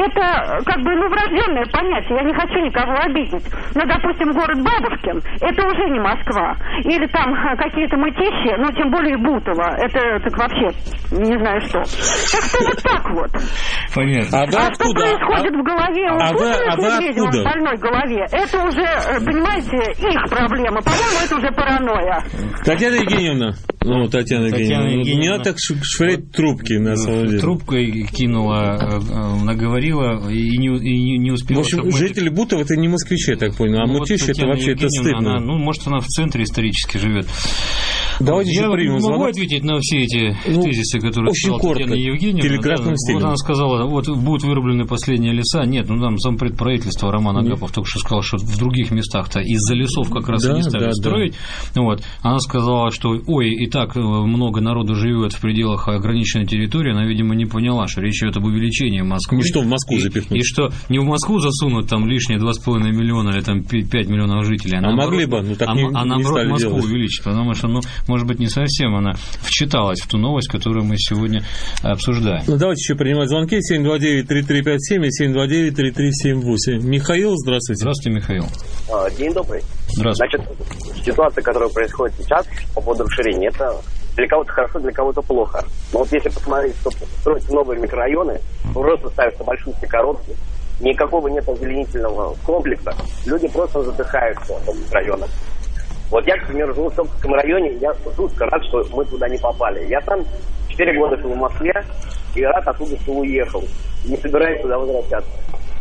это как бы, ну, врожденное понятие. Я не хочу никого обидеть. Но, допустим, город Бабушкин, это уже не Москва. Или там какие-то мытищи, ну, тем более Бутово. Это так вообще не знаю что. Так что вот так вот. Понятно. А, а что происходит а, в голове у а вы, а вы медведя, в остальной голове? Это уже, понимаете, их проблема. По-моему, это уже паранойя. Татьяна Евгеньевна. Ну, Татьяна, Татьяна Евгеньевна. Евгеньевна. Не надо так швырять трубки, на самом деле. Трубкой кинула, наговорила и не, и не успела. В общем, жители мы... Бутова это не москвичи, я так понял, а ну, мытищи вот это вообще это стыдно. Она, ну, может, она в центре исторически живет. Давайте я примем могу звонок. ответить на все эти ну, тезисы, которые сказала Татьяна Евгеньевна. Да, вот она сказала, вот будут вырублены последние леса. Нет, ну там зампред правительства Роман Агапов только что сказал, что в других местах-то из-за лесов как раз да, и не стали да, строить. Да. Вот. Она сказала, что ой, и так много народу живет в пределах ограниченной территории. Она, видимо, не поняла, что речь идет об увеличении Москвы. И что в Москву запихнуть. И, и что не в Москву засунут там лишние два с половиной миллиона или там пять миллионов жителей. А, а наоборот, могли бы, ну так а, не, а не наоборот стали Москву делать. увеличить, потому что, ну, может быть, не совсем она вчиталась в ту новость, которую мы сегодня обсуждаем. Ну, давайте еще принимать звонки. семь два девять три три пять семь и семь два девять три три семь восемь. Михаил, здравствуйте. Здравствуйте, Михаил. День добрый. Здравствуйте. Значит, ситуация, которая происходит сейчас по поводу расширения, это для кого-то хорошо, для кого-то плохо. Но вот если посмотреть, что строятся новые микрорайоны, просто ставятся большие коробки, никакого нет озеленительного комплекса, люди просто задыхаются в микрорайонах. Вот я, к примеру, живу в Собственном районе, я жутко рад, что мы туда не попали. Я сам четыре года жил в Москве и рад оттуда, что уехал. Не собираюсь туда возвращаться.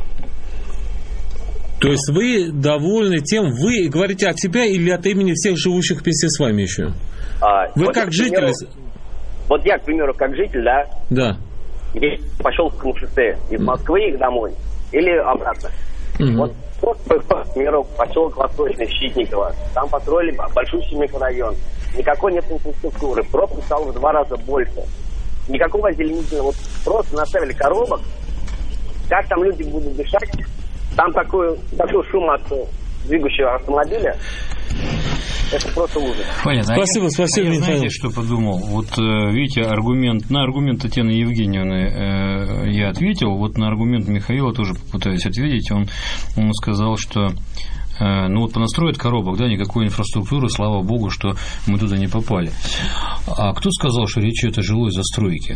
То есть вы довольны тем, вы говорите от себя или от имени всех живущих вместе с вами еще? А, вы вот как я, житель? Примеру, вот я, к примеру, как житель, да? Да. Здесь по Щелковскому шоссе из Москвы их домой или обратно. Угу. Вот, вот, к примеру, поселок Восточный, Щитниково. Там построили большущий микрорайон. Никакой нет инфраструктуры. Пробки стало в два раза больше. Никакого озеленительного. Вот просто наставили коробок. Как там люди будут дышать? Там такой, такой шум от двигающего автомобиля. Это просто ужас. Понятно. Спасибо, а я, спасибо, а я, Михаил. знаете, что подумал? Вот, видите, аргумент, на аргумент Татьяны Евгеньевны э, я ответил, вот на аргумент Михаила тоже попытаюсь ответить. Он, он сказал, что э, ну вот понастроят коробок, да, никакой инфраструктуры, слава богу, что мы туда не попали. А кто сказал, что речь идет о жилой застройке?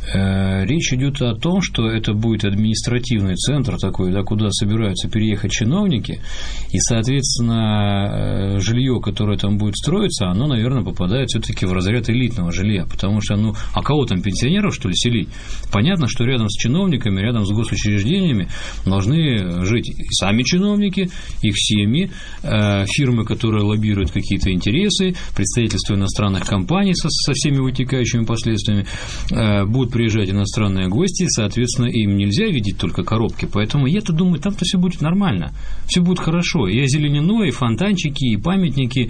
Речь идет о том, что это будет административный центр такой, да, куда собираются переехать чиновники, и, соответственно, жилье, которое там будет строиться, оно, наверное, попадает все-таки в разряд элитного жилья, потому что, ну, а кого там, пенсионеров, что ли, селить? Понятно, что рядом с чиновниками, рядом с госучреждениями должны жить и сами чиновники, их семьи, фирмы, которые лоббируют какие-то интересы, представительства иностранных компаний со, со всеми вытекающими последствиями, будут приезжать иностранные гости, соответственно, им нельзя видеть только коробки, поэтому я-то думаю, там-то все будет нормально, все будет хорошо, и озеленено, и фонтанчики, и памятники,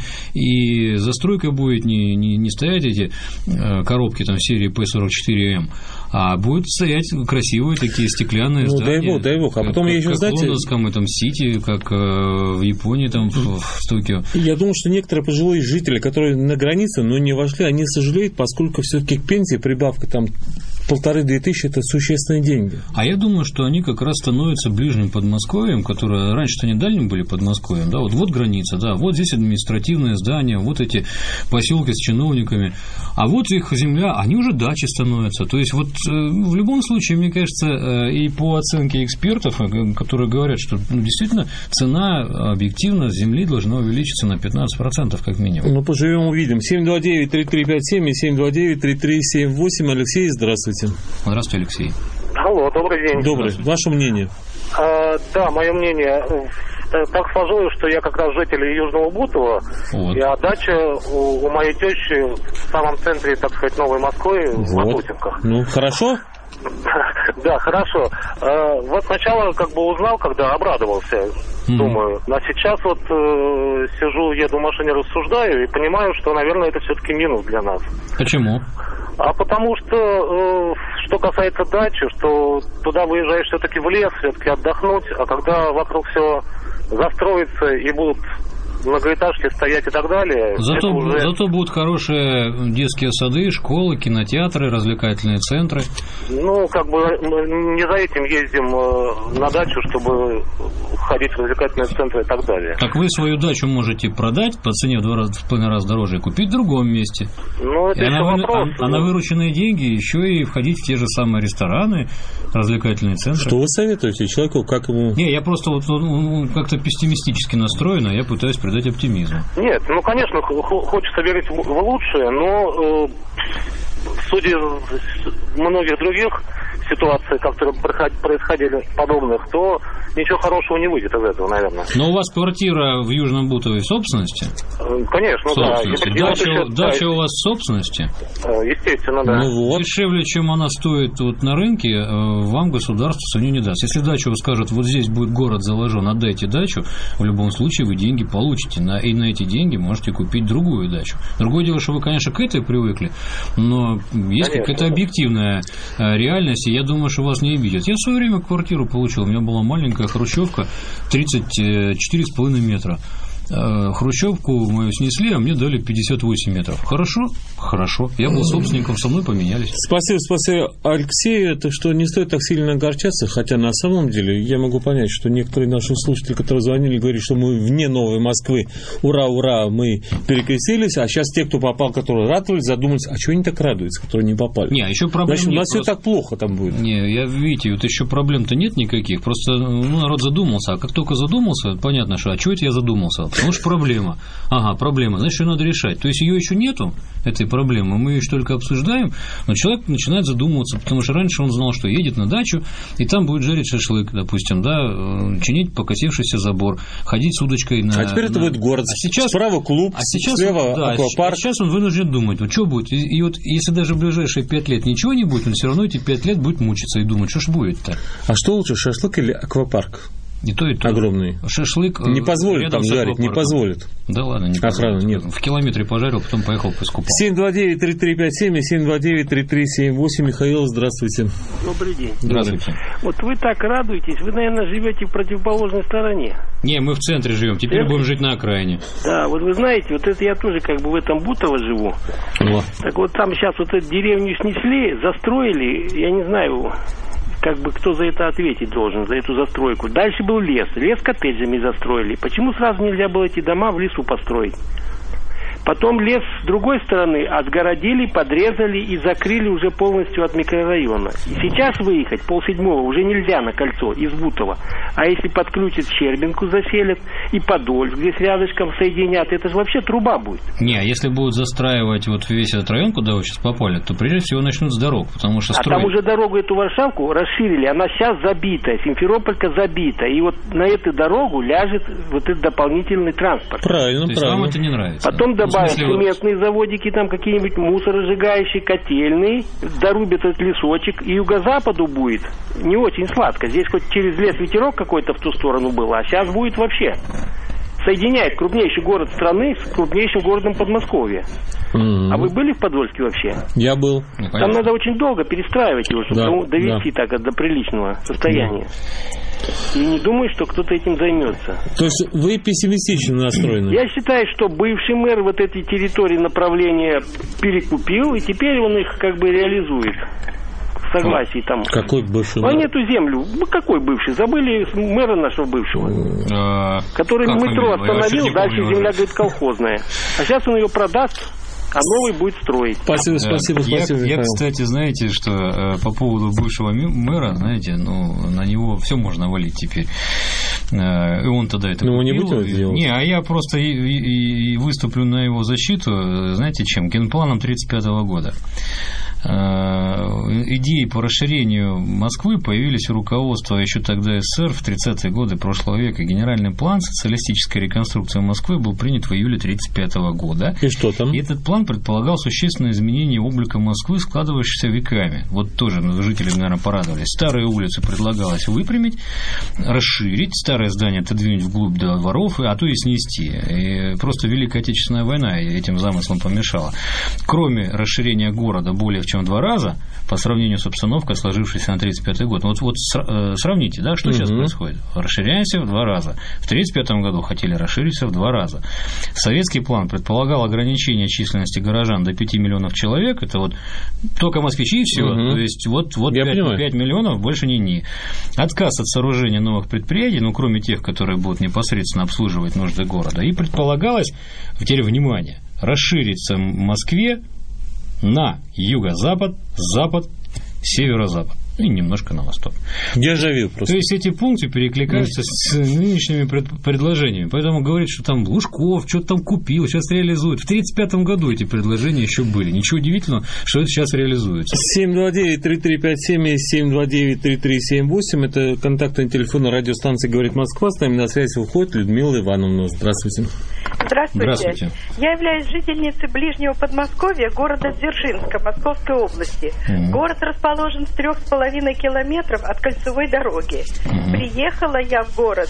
и застройка будет не, не, не стоять эти коробки там серии П сорок четыре М, а будут стоять красивые такие стеклянные ну, здания. Дай бог, дай бог. А потом как, я еще, как знаете... в лондонском этом Сити, как в Японии, там, в, в Токио. Я думаю, что некоторые пожилые жители, которые на границе, но не вошли, они сожалеют, поскольку все-таки к пенсии прибавка там полторы-две тысячи – это существенные деньги. А я думаю, что они как раз становятся ближним Подмосковьем, которое раньше-то они дальним были Подмосковьем, да, вот, вот граница, да, вот здесь административные здания, вот эти поселки с чиновниками, а вот их земля, они уже дачи становятся, то есть вот э, в любом случае, мне кажется, э, и по оценке экспертов, э, которые говорят, что ну, действительно цена объективно земли должна увеличиться на пятнадцать процентов как минимум. Ну, поживем, увидим. семь два девять три три пять семь и семь два девять три три семь восемь. Алексей, здравствуйте. Здравствуйте, Алексей. Алло, добрый день. Добрый. Ваше мнение? А, да, мое мнение. Так сложилось, что я как раз житель Южного Бутова, вот. И а дача у, у моей тещи в самом центре, так сказать, Новой Москвы, вот. В Матусинках. Ну, хорошо? Да, хорошо. Вот сначала как бы узнал, когда обрадовался, mm-hmm. думаю. А сейчас вот э, сижу, еду в машине, рассуждаю и понимаю, что, наверное, это все-таки минус для нас. Почему? А потому что, э, что касается дачи, что туда выезжаешь все-таки в лес, все-таки отдохнуть, а когда вокруг все застроится и будут многоэтажки стоять и так далее. Зато, уже... зато будут хорошие детские сады, школы, кинотеатры, развлекательные центры. Ну, как бы не за этим ездим на дачу, чтобы ходить в развлекательные центры и так далее. Так вы свою дачу можете продать по цене в два раза, в полный раз дороже и купить в другом месте. Ну, это и еще она, вопрос. А, а на вырученные деньги еще и входить в те же самые рестораны, развлекательные центры. Что вы советуете человеку, как ему... Не, я просто вот ну, как-то пессимистически настроен, а я пытаюсь придать оптимизм. Нет, ну, конечно, хочется верить в лучшее, но э, судя из многих других ситуаций, которые происходили подобных, то ничего хорошего не выйдет из этого, наверное. Но у вас квартира в Южном Бутове в собственности? Конечно, собственности. да. Дача, еще, дача да. у вас в собственности? Естественно, да. Ну, вот. Дешевле, чем она стоит вот на рынке, вам государство свою не даст. Если дачу скажет, вот здесь будет город заложен, отдайте дачу, в любом случае вы деньги получите. И на эти деньги можете купить другую дачу. Другое дело, что вы, конечно, к этой привыкли, но есть какая-то объективная реальность, и я думаю, что вас не обидят. Я в свое время квартиру получил, у меня была маленькая хрущевка, тридцать четыре с половиной метра. Хрущевку мою снесли, а мне дали пятьдесят восемь метров. Хорошо? Хорошо. Я был собственником, со мной поменялись. Спасибо, спасибо Алексею. Это что не стоит так сильно огорчаться, хотя на самом деле я могу понять, что некоторые наши слушатели, которые звонили, говорят, что мы вне Новой Москвы, ура, ура, мы перекрестились, а сейчас те, кто попал, которые радовались, задумались, а чего они так радуются, которые не попали? Не, еще проблем Значит, нет. у нас просто... все так плохо там будет. Не, я, видите, вот еще проблем-то нет никаких, просто ну, народ задумался, а как только задумался, понятно, что, а чего это я задумался? Потому что проблема. Ага, проблема, значит, ее надо решать. То есть ее еще нету, этой проблемы, мы ее еще только обсуждаем, но человек начинает задумываться, потому что раньше он знал, что едет на дачу, и там будет жарить шашлык, допустим, да, чинить покосившийся забор, ходить с удочкой на... А теперь на... это будет город, а сейчас, справа клуб, а сейчас, слева да, аквапарк. А сейчас он вынужден думать, вот что будет, и, и вот если даже в ближайшие пять лет ничего не будет, он все равно эти пять лет будет мучиться и думать, что ж будет-то. А что лучше, шашлык или аквапарк? И то, и то. Огромный. Шашлык. Не позволит там жарить, не позволит. Да ладно, не Охрана позволит. нет. В километре пожарил, потом поехал поискупал. семь два девять три три пять семь и семь два девять три три семь восемь. Михаил, здравствуйте. Добрый день. Здравствуйте. Вот вы так радуетесь, вы, наверное, живете в противоположной стороне. Не, мы в центре живем, теперь Центре? будем жить на окраине. Да, вот вы знаете, вот это я тоже как бы в этом Бутово живу. О. Так вот там сейчас вот эту деревню снесли, застроили, я не знаю, как бы кто за это ответить должен, за эту застройку. Дальше был лес, лес коттеджами застроили. Почему сразу нельзя было эти дома в лесу построить? Потом лес с другой стороны отгородили, подрезали и закрыли уже полностью от микрорайона. И сейчас выехать полседьмого уже нельзя на кольцо из Бутова. А если подключат Щербинку, заселят, и Подольск здесь рядышком соединят, это же вообще труба будет. Не, а если будут застраивать вот весь этот район, куда вы сейчас попали, то прежде всего начнут с дорог, потому что А строить... там уже дорогу эту Варшавку расширили, она сейчас забита, Симферополька забита. И вот на эту дорогу ляжет вот этот дополнительный транспорт. Правильно, то есть правильно. вам это не нравится? Потом добавят смысле, цементные заводики, там какие-нибудь мусоросжигающие, котельные, дорубят этот лесочек, и юго-западу будет не очень сладко. Здесь хоть через лес ветерок какой-то в ту сторону был, а сейчас будет вообще. Соединяет крупнейший город страны с крупнейшим городом Подмосковья. Mm-hmm. А вы были в Подольске вообще? Я был. Ну, там надо очень долго перестраивать его, чтобы да, довести да. так до приличного состояния. Да. И не думаю, что кто-то этим займется. То есть вы пессимистично настроены? Я считаю, что бывший мэр вот эти территории направления перекупил, и теперь он их как бы реализует. В согласии там. Какой бывший мэр? Он эту землю, ну какой бывший? Забыли мэра нашего бывшего. А, который метро остановил, дальше земля, говорит, колхозная. А сейчас он ее продаст, а новый будет строить. Спасибо, спасибо, я, спасибо, я, кстати, знаете, что э, по поводу бывшего мэра, знаете, ну, на него все можно валить теперь. Э, и он тогда это Ну, купил. не будем это делать. Не, а я просто и, и, и выступлю на его защиту, знаете, чем? Генпланом тридцать пятого года. Идеи по расширению Москвы появились у руководства еще тогда СССР в тридцатые годы прошлого века. Генеральный план социалистической реконструкции Москвы был принят в июле тридцать пятого года. И что там? И этот план предполагал существенное изменение облика Москвы, складывающееся веками. Вот тоже жители, наверное, порадовались. Старые улицы предлагалось выпрямить, расширить, старое здание отодвинуть вглубь до дворов, а то и снести. И просто Великая Отечественная война этим замыслом помешала. Кроме расширения города более чем в два раза по сравнению с обстановкой, сложившейся на тридцать пятый год. Вот, вот сравните, да, что угу. сейчас происходит. Расширяемся в два раза. В тридцать пятом году хотели расшириться в два раза. Советский план предполагал ограничение численности горожан до пяти миллионов человек. Это вот только москвичи и все. Угу. То есть вот, вот пять миллионов, больше не ни. Отказ от сооружения новых предприятий, ну, кроме тех, которые будут непосредственно обслуживать нужды города. И предполагалось, теперь внимание, расшириться в Москве на юго-запад, запад, северо-запад и немножко на восток. Дежавю просто. То есть эти пункты перекликаются mm. с нынешними пред- предложениями. Поэтому говорить, что там Лужков что-то там купил, сейчас реализует. В тридцать пятом году эти предложения еще были. Ничего удивительного, что это сейчас реализуется. семь два девять три три пять семь и семь два девять три три семь восемь. Это контактный телефон радиостанции «Говорит Москва». С нами на связи выходит Людмила Ивановна. Здравствуйте. Здравствуйте. Здравствуйте. Я являюсь жительницей ближнего Подмосковья, города Дзержинска, Московской области. Mm-hmm. Город расположен в трех с половиной километров от кольцевой дороги. Mm-hmm. Приехала я в город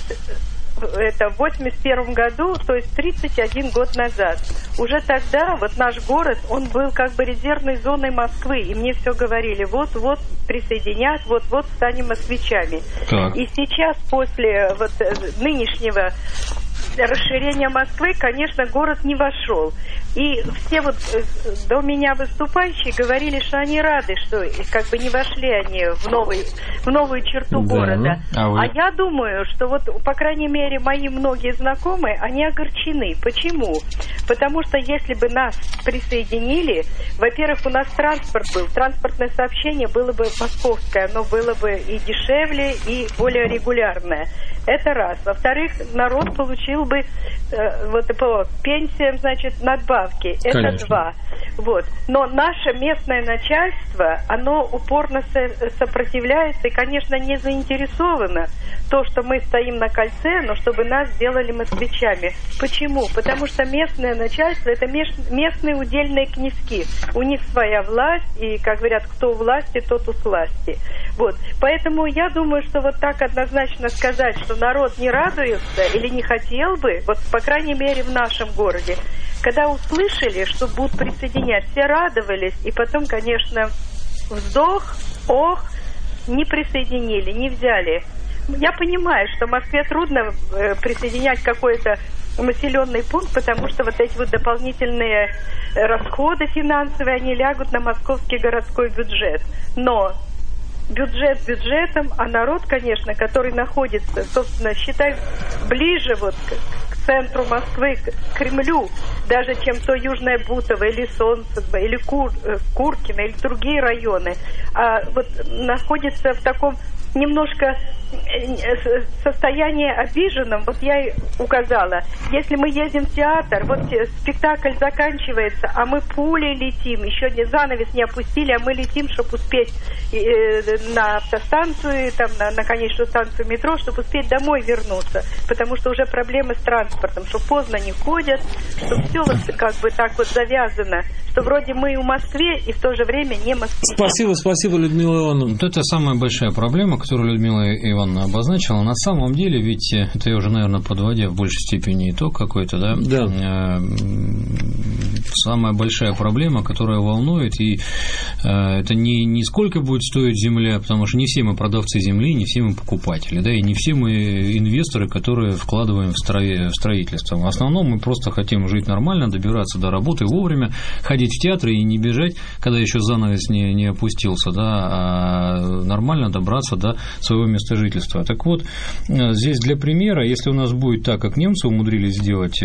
это в восемьдесят первом году, то есть тридцать один год назад. Уже тогда вот наш город, он был как бы резервной зоной Москвы, и мне все говорили, вот-вот присоединят, вот-вот станем москвичами. Так. И сейчас после вот нынешнего расширения Москвы, конечно, город не вошел. И все вот до меня выступающие говорили, что они рады, что как бы не вошли они в, новый, в новую черту да, города. А, вы... а я думаю, что вот, по крайней мере, мои многие знакомые, они огорчены. Почему? Потому что если бы нас присоединили, во-первых, у нас транспорт был, транспортное сообщение было бы московское, оно было бы и дешевле, и более регулярное. Это раз. Во-вторых, народ получил был бы э, вот по пенсиям, значит, надбавки. Это Конечно. два. Вот. Но наше местное начальство, оно упорно со- сопротивляется и, конечно, не заинтересовано то, что мы стоим на кольце, но чтобы нас сделали москвичами. Почему? Потому что местное начальство – это меш- местные удельные князьки. У них своя власть, и, как говорят, кто у власти, тот у сласти. Вот. Поэтому я думаю, что вот так однозначно сказать, что народ не радуется или не хотел бы, вот, по крайней мере, в нашем городе, когда услышали, что будут присоединять, все радовались, и потом, конечно, вздох, ох, не присоединили, не взяли. Я понимаю, что Москве трудно э, присоединять какой-то населенный пункт, потому что вот эти вот дополнительные расходы финансовые, они лягут на московский городской бюджет. Но бюджет бюджетом, а народ, конечно, который находится, собственно, считай, ближе вот к, к центру Москвы, к, к Кремлю, даже чем то Южное Бутово, или Солнцево, или Кур, Куркино, или другие районы, а вот находится в таком немножко состояние обиженном, вот я и указала. Если мы едем в театр, вот спектакль заканчивается, а мы пулей летим, еще не занавес не опустили, а мы летим, чтобы успеть э, на автостанцию, там, на, на конечную станцию метро, чтобы успеть домой вернуться, потому что уже проблемы с транспортом, что поздно не ходят, что все вот как бы так вот завязано, что вроде мы в Москве и в то же время не москвичи. Спасибо, спасибо, Людмила Ивановна. Вот это самая большая проблема, которую Людмила Ивановна обозначила. На самом деле, ведь это я уже, наверное, подводя в большей степени итог какой-то, да? Да. Самая большая проблема, которая волнует, и это не, не сколько будет стоить земля, потому что не все мы продавцы земли, не все мы покупатели, да, и не все мы инвесторы, которые вкладываем в, строи, в строительство. В основном мы просто хотим жить нормально, добираться до работы вовремя, ходить в театры и не бежать, когда еще занавес не, не опустился, да, а нормально добраться до своего места жительства. Так вот, здесь для примера, если у нас будет так, как немцы умудрились сделать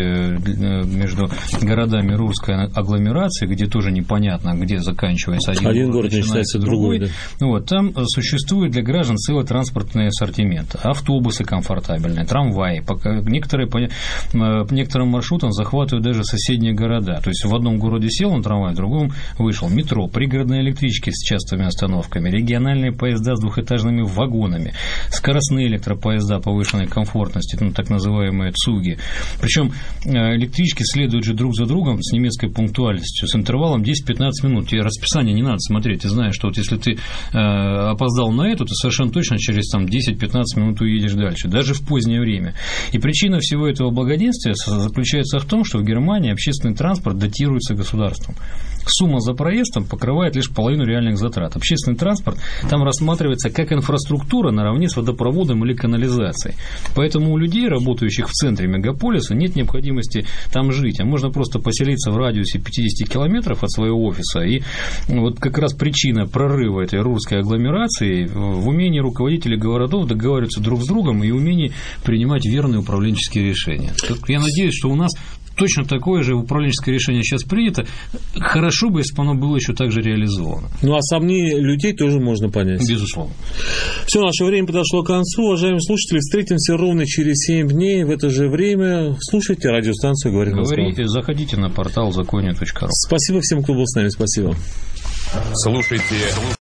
между городами Русской агломерации, где тоже непонятно, где заканчивается один, один город, начинается другой, другой да. Вот, там существует для граждан целый транспортный ассортимент. Автобусы комфортабельные, трамваи, пока некоторые, по некоторым маршрутам захватывают даже соседние города. То есть в одном городе сел на трамвай, в другом вышел. Метро, пригородные электрички с частыми остановками, региональные поезда с двухэтажными вагонами, скоростные электропоезда повышенной комфортности, ну, так называемые ЦУГи. Причем электрички следуют же друг за другом с немецкой пунктуальностью, с интервалом десять-пятнадцать минут. Тебе расписание не надо смотреть. Ты знаешь, что вот если ты э, опоздал на эту, то совершенно точно через там, десять-пятнадцать минут уедешь дальше, даже в позднее время. И причина всего этого благоденствия заключается в том, что в Германии общественный транспорт датируется государством. Сумма за проездом покрывает лишь половину реальных затрат. Общественный транспорт там рассматривается как инфраструктура наравне с водопроводом или канализацией. Поэтому у людей, работающих в центре мегаполиса, нет необходимости там жить, а можно просто поселиться в радиусе пятьдесят километров от своего офиса. И вот как раз причина прорыва этой русской агломерации в умении руководителей городов договариваться друг с другом и умении принимать верные управленческие решения. Я надеюсь, что у нас точно такое же управленческое решение сейчас принято. Хорошо бы, если бы оно было еще так же реализовано. Ну, а сомнения людей тоже можно понять. Безусловно. Все, наше время подошло к концу. Уважаемые слушатели, встретимся ровно через семь дней в это же время. Слушайте радиостанцию «Говорит Москва». Говорите, заходите на портал законе точка ру. Спасибо всем, кто был с нами. Спасибо. Слушайте